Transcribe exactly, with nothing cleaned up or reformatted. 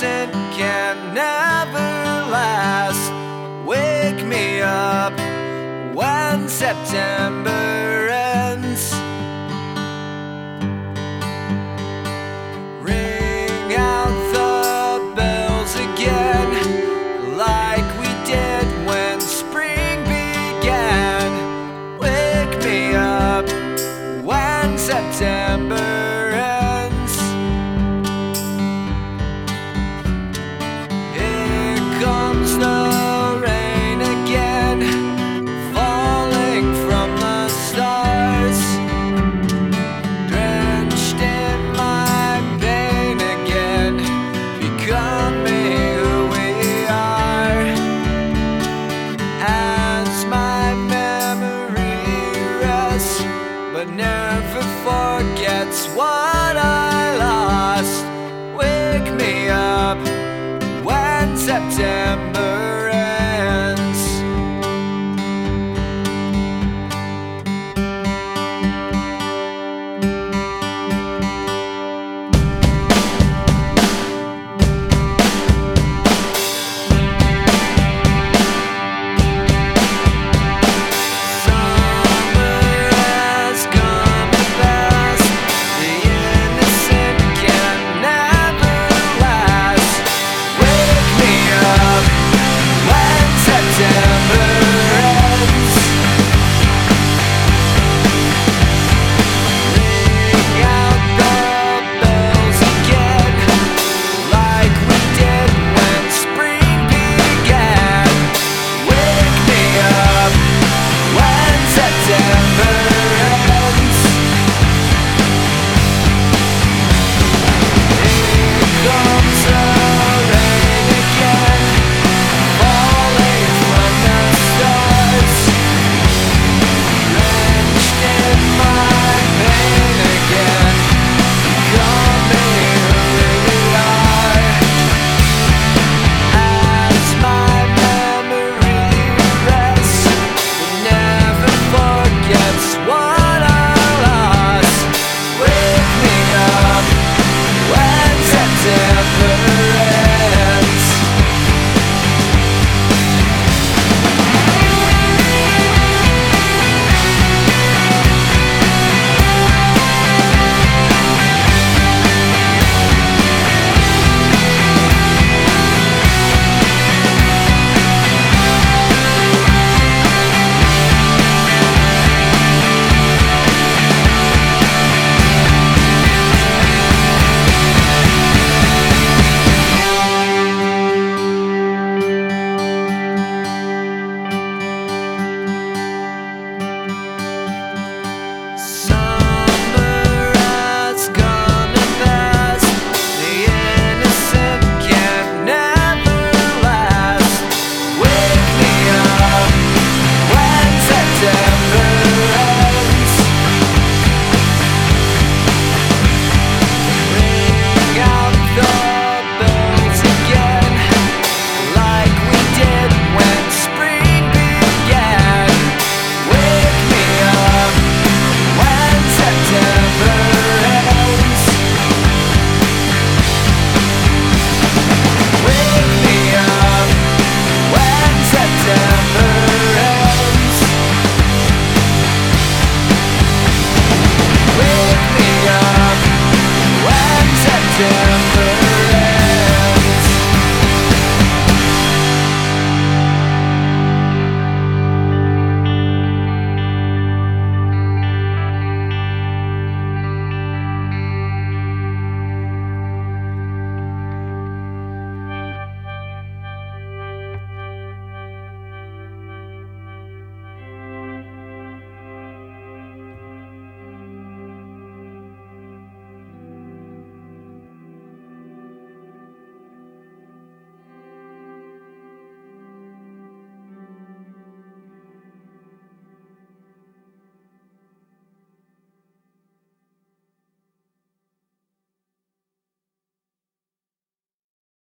present can never last. Wake me up when September ends. Ring out the bells again, like we did when spring began. Wake me up when September ends. Here comes the rain again, falling from the stars, drenched in my pain again, becoming who we are. As my memory rests, but never forgets what I lost. Wake me up when September